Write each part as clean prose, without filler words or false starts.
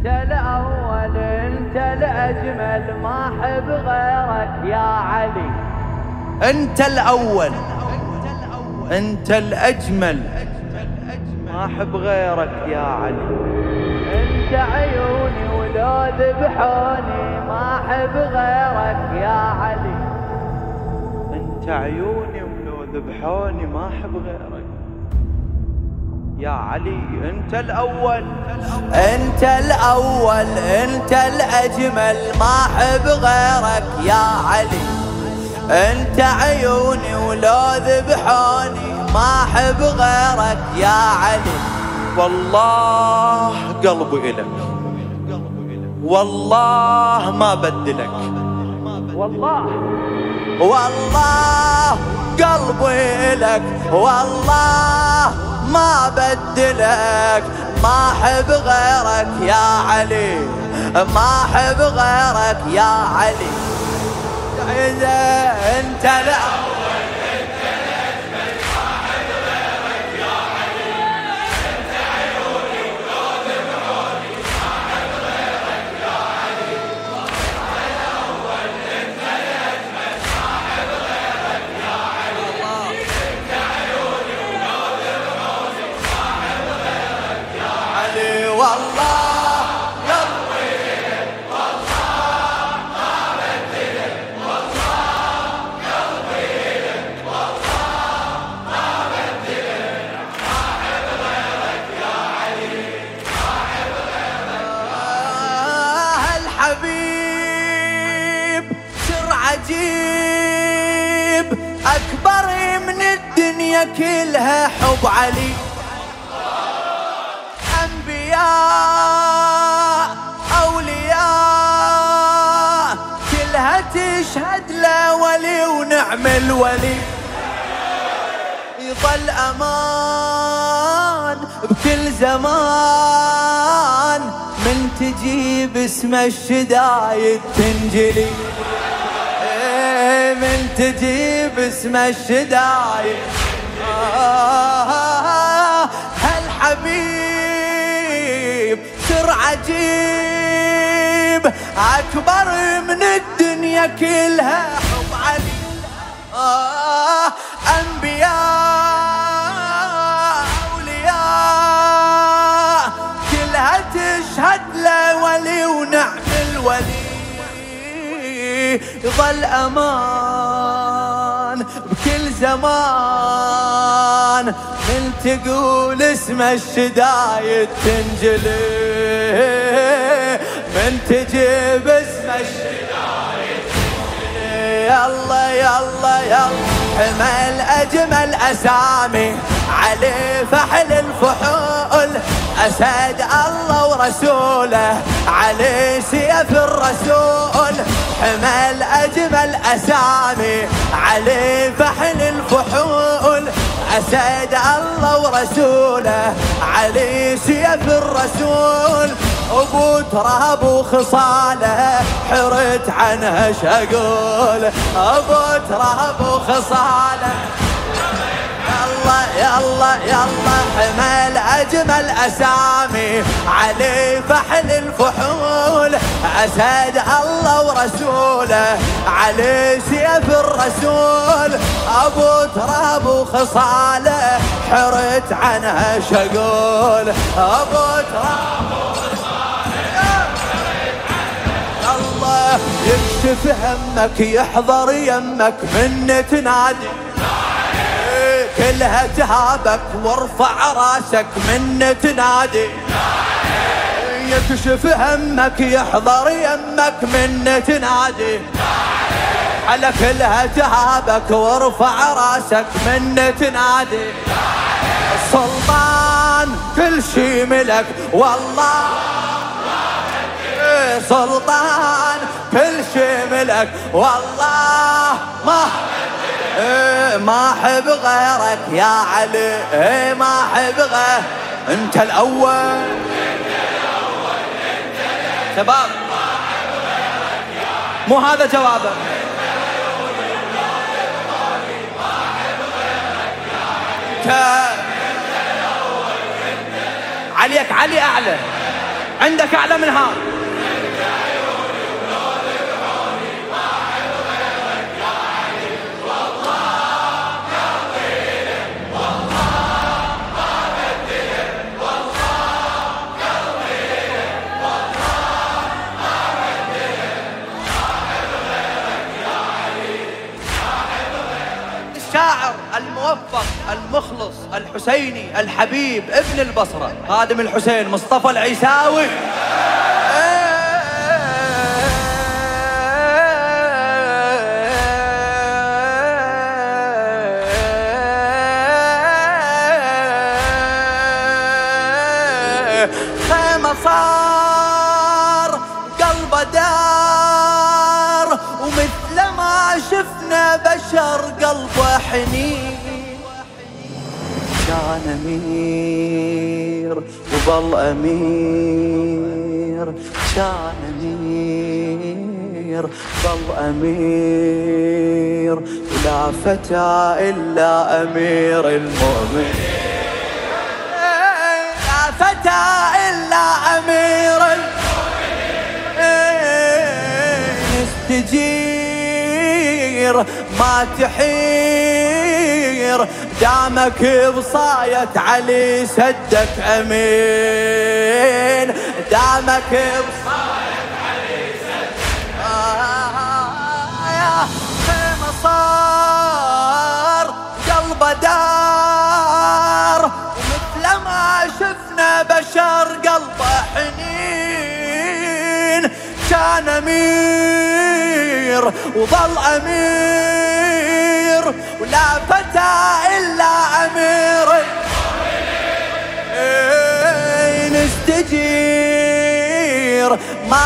الأول أنت الأجمل ما أحب غيرك يا علي. أنت الأول أنت الأجمل ما أحب غيرك يا علي. أنت عيوني ولو ذبحوني ما أحب غيرك يا علي. أنت عيوني ولو ذبحوني ما أحب غيرك يا علي. أنت الأول أنت الأول أنت الأجمل ما أحب غيرك يا علي. أنت عيوني ولو ذبحوني ما أحب غيرك يا علي. والله قلبي إلك والله ما بدلك. والله قلبي إلك والله ما بدلك. ما أحب غيرك يا علي ما أحب غيرك يا علي. إذا أنت الأول أنت الأجمل ما أحب غيرك يا علي. أنت عيوني ولو ذبحوني ما أحب غيرك يا علي. أنت الأول أنت الأجمل ما أحب غيرك يا علي. أنت عيوني ولو ذبحوني ما أحب غيرك يا علي. والله عجيب أكبر من الدنيا كلها حب علي. أنبياء أولياء كلها تشهد له ولي ونعم الولي. يظل أمان بكل زمان من تجيب اسم الشدايد تنجلي. من تجيب اسم الشدايد هالحبيب سر عجيب أكبر من الدنيا كلها حب علي. أنبياء أولياء كلها تشهد له ولي ونعم الولي. يظل أمان بكل زمان من تقول اسم الشدايد تنجلي. من تجيب اسم الشدايد تنجلي. يلا يلا يلا حمل أجمل أسامي علي فحل الفحول. أسد الله ورسوله علي سيف الرسول. حمل أجمل أسامي علي فحل الفحول. أسد الله ورسوله علي سيف الرسول. أبو تراب وخصاله حرت عنها شقول. أبو تراب وخصاله يلا يلا يلا حمل أجمل أسامي علي فحل الفحول. أسد الله ورسوله علي سيف الرسول. أبو تراب وخصاله حرت عنها شقول. أبو تراب وخصاله حرت عنها الله يكشف همك يحضر يمك من تنادي. كلها تهابك وارفع راسك من تنادي. يكشف همك يحضر يمك من تنادي. على كلها تهابك وارفع راسك من تنادي. السلطان كل شي ملك والله. سلطان كل شي ملك والله. ما أحب غيرك يا علي. ما أحب غيرك. أنت الأول شباب مو هذا جوابه. عليك علي أعلى عندك أعلى من هذا. الشاعر الموفق المخلص الحسيني الحبيب ابن البصرة خادم الحسين مصطفى العيساوي. خيمة صار قلبه دار ومثل ما شفنا بشر قلبه حنين. كان أمير وظل أمير، كان أمير ظل أمير، ولا فتى إلا أمير المؤمنين، لا فتى إلا أمير المؤمنين. استجير ما تحير دامك بصاية علي سدك أمين، دامك بصاية علي سدك خيمة صار قلبه دار ومثل ما شفنا بشر قلبه حنين. كان أمير وظل أمير، ولا فتى إلا أمير المؤمنين. استجير ما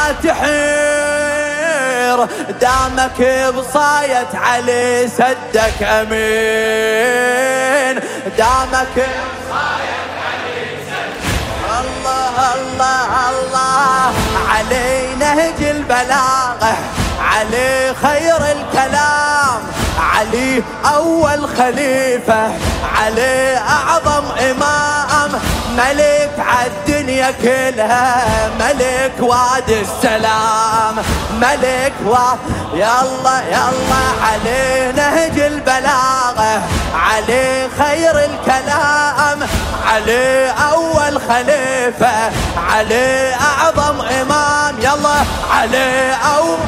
تحير دامك بصاية علي سدك أمين، دامك بصاية علي سدك. الله الله الله علي نهج البلاغة، علي خير الكلام، علي أول خليفة، علي أعظم إمام، ملك عالدنيا كلها، ملك وادي السلام، ملك يلا يلا علي نهج البلاغة، علي خير الكلام، علي أول خليفة، علي أعظم إمام، يلا علي أول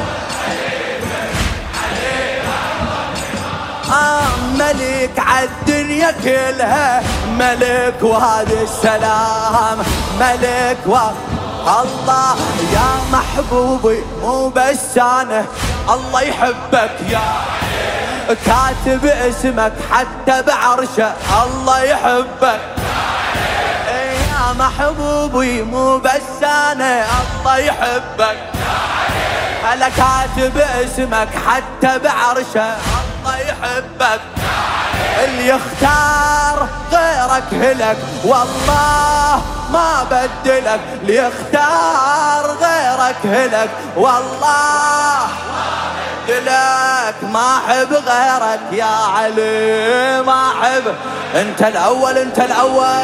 ملك عالدنيا كلها، ملك وهذا السلام، ملك الله يا محبوبي مو بس أنا، الله يحبك يا كاتب اسمك حتى بعرشه، الله يحبك يا محبوبي مو بس أنا، الله يحبك هلا كاتب اسمك حتى بعرشه، الله يحبك اللي يختار غيرك هلك والله ما بدلك، اللي يختار غيرك هلك والله ما بدلك. ما احب غيرك يا علي، ما احب، انت الاول انت الاول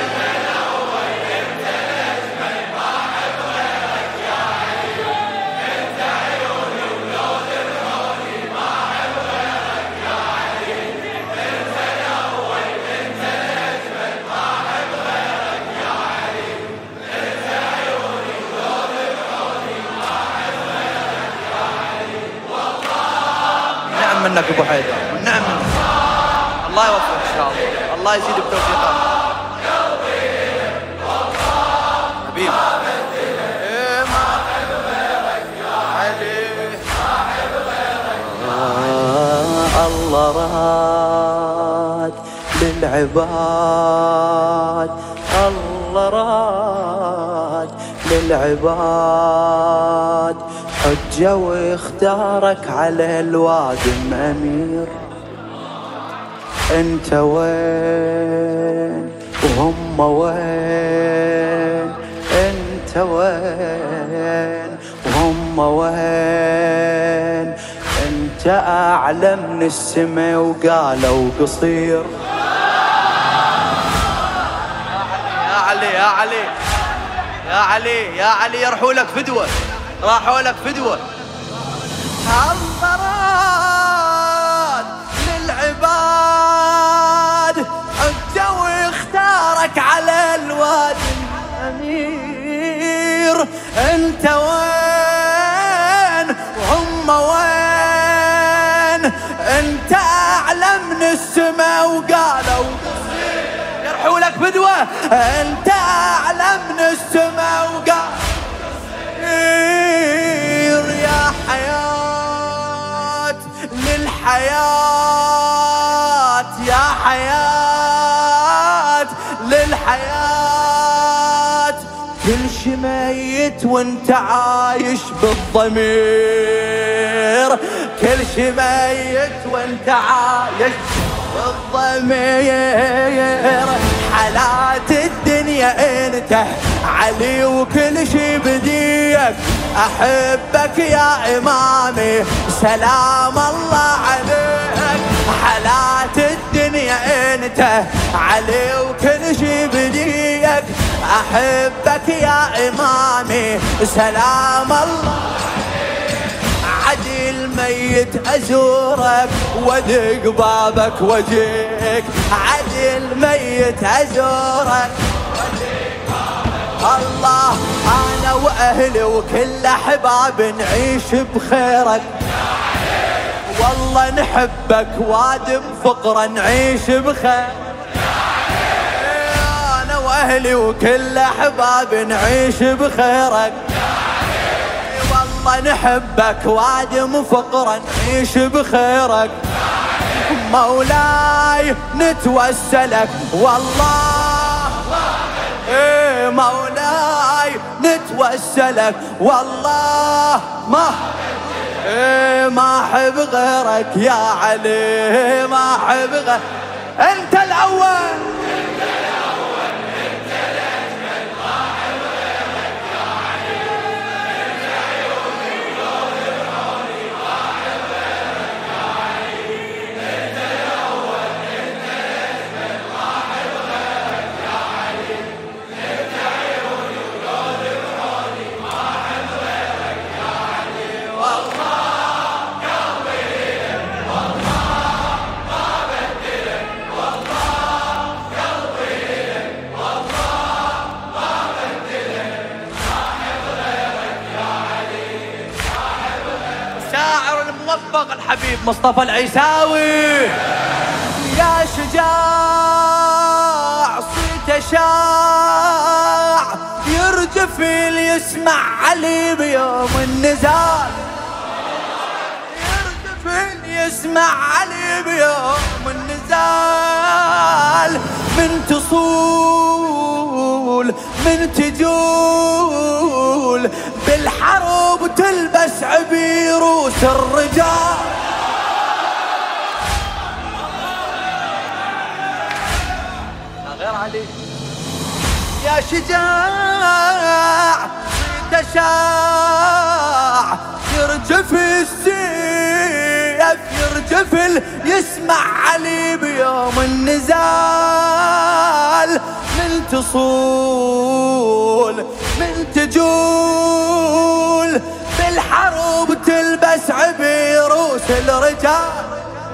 منك ابو حيدر، والنعم منك. الله يوفقك ان شاء الله، الله يزيد بتوفيقك حبيبي. الله راد للعباد، الله راد للعباد، حجة واختارك على الوادم أمير. انت وين وهم وين، انت وين وهم وين، انت اعلى من السما وقالوا قصير. يا علي يا علي يا علي يا علي يروحوا لك فدوة، راحوا لك فدوة. حضرات للعباد الجو اختارك على الوادي الأمير، انت وين وهم وين؟ انت اعلى من السما وقالوا يروحوا لك فدوة، انت اعلى من السما وقالوا يا حياة للحياة، يا حياة للحياة، كل شي ميت وانت عايش بالضمير، كل شي ميت وانت عايش بالضمير. حالات الدنيا انت علي وكل شي بديك، احبك يا امامي سلام الله عليك. حالات الدنيا انت علي وكل شي بديك، احبك يا امامي سلام الله عليك. عدي الميت ازورك وادق بابك وجيك، عدي الميت ازورك وادق بابك. الله انا واهلي وكل احباب نعيش بخيرك، والله نحبك وادم فقرا نعيش بخير. انا واهلي وكل احباب نعيش بخيرك، والله نحبك وادم فقرا نعيش بخيرك. مولاي نتوسلك والله، مولاي نتوسلك والله، ما احب غيرك يا علي، ما احب غيرك. انت الاول الحبيب مصطفى العيساوي. يا شجاع صيته شاع، يرجف اللي يسمع علي بيوم النزال، يرجف اللي يسمع علي بيوم النزال. من تصول من تجول بالحرب تلبس عبيروس الرجال. غير علي يا شجاع صيته شاع، يرجف السيف يرجف يسمع علي بيوم النزال. من تصول من تجول بالحرب تلبس عبيروس الرجال.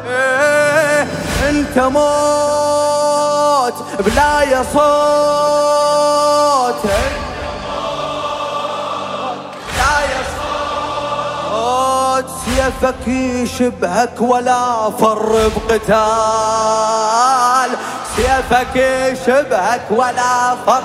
انت موت بلا يا صوت، بلا يا صوت. سيفك يشبهك ولا فر بقتال، سيفك يشبهك ولا فر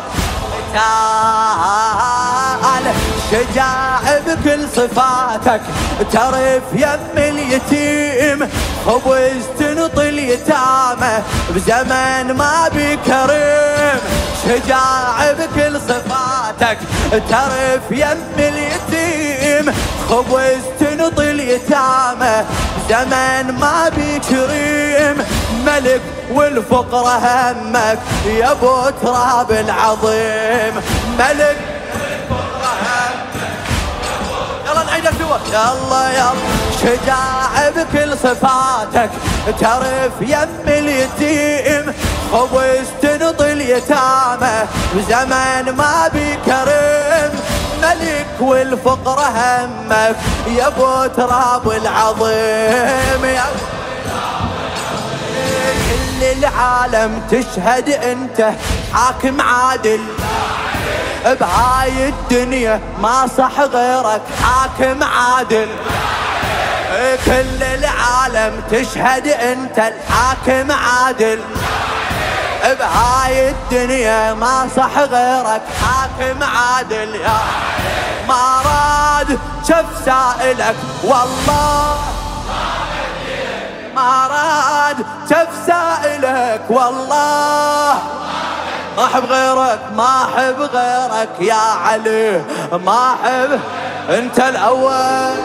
بقتال. شجاع بكل صفاتك ترف يم اليتيم، خبز تنطي اليتامى بزمن ما بكريم. شجاع بكل صفاتك ترف يم اليتيم، خبز تنطي اليتامى بزمن ما بكريم. ملك والفقر همك يا ابو تراب العظيم، ملك والفقر همك. يلا نعيد سوا يلا يلا شجاع بكل صفاتك تعرف يم اليتيم خبز تنطي اليتامى بزمن ما بكرم ملك والفقر همك يا ابو تراب العظيم يا كل العالم تشهد انت حاكم عادل بهاي الدنيا ما صح غيرك حاكم عادل كل العالم تشهد انت الحاكم عادل بهاي الدنيا ما صح غيرك حاكم عادل يا ما راد شف سائلك والله ما راد شف سائلك والله ما احب غيرك ما احب غيرك يا علي ما احب انت الاول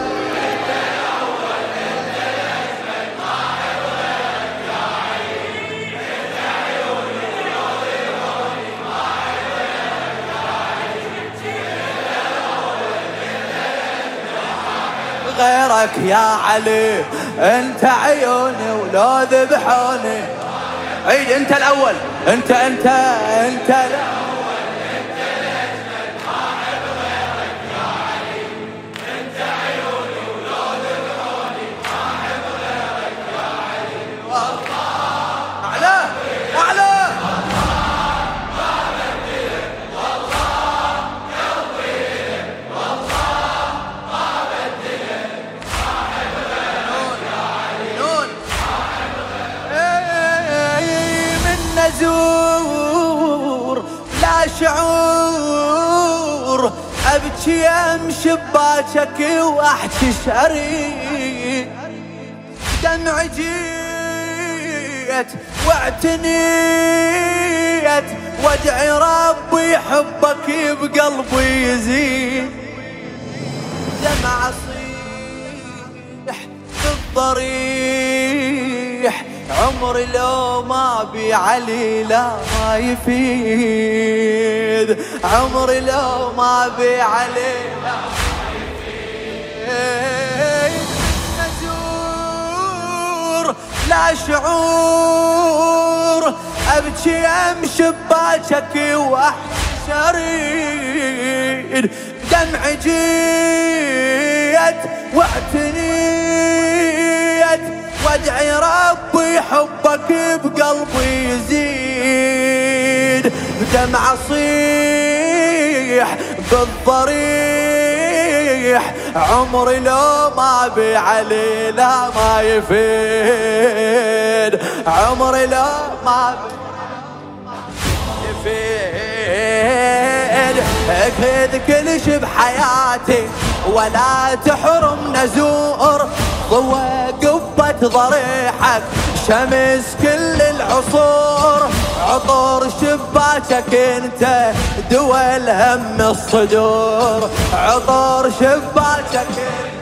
غيرك يا علي انت عيوني ولو ذبحوني عيد انت الاول انت الاول انت الاجمل ما احب غيرك يا علي انت عيوني ولو ذبحوني ما احب غيرك يا علي والله اعلى اعلى والله ما بدلك والله قلبي لك والله ما بدلك ما احب غيرك يا علي نون من نزور لا شعور ابكي امشي بباكك واحكي شريك دمع جيت واعتنيت وادعي ربي حبك بقلبي يزيد دمع صيح بالضريح عمري لو ما بي علي لا ما يفيد عمري لو ما بي علي لا ما يفيد نزور لا شعور ابكي امشي بباكك واحكي شريد دمع جيت واعتنيت وادعي ربي حبك بقلبي يزيد دمع صيح بالضريح عمري لو ما بي علي لا ما يفيد عمري لو ما يفيد اكيد كل شي بحياتي ولا تحرم نزور ضوى قبة ضريحك شمس كل العصور عطر شباكك انت دوا الهم الصدور عطر شباكك انت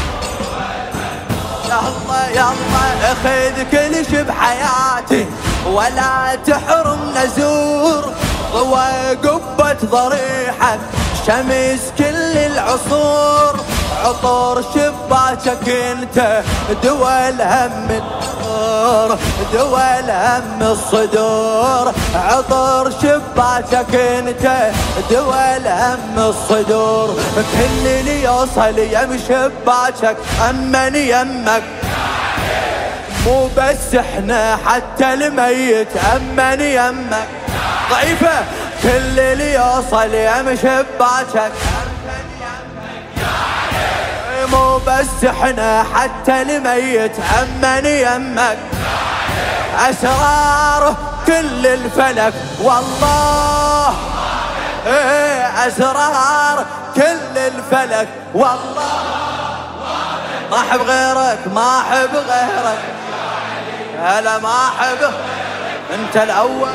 يلا يلا اخذ كل شي بحياتي ولا تحرم نزور ضوى قبة ضريحك شمس كل العصور عطر شباكك انت دوا الهم دوا الهم الصدور عطر شباكك انت دوا الهم الصدور كل اللي يوصل يمشي بباكك امن يمك مو بس احنا حتى الميت امن يمك ضعيفة كل اللي يوصل يمشي بباكك مو بس احنا حتى الميت امن يمك اسرار كل الفلك والله اسرار كل الفلك والله ما احب غيرك ما احب غيرك هلا ما احب انت الاول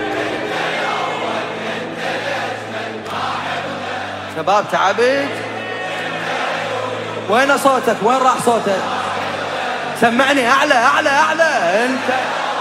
شباب تعبت وين صوتك وين راح صوتك سمعني اعلى اعلى اعلى انت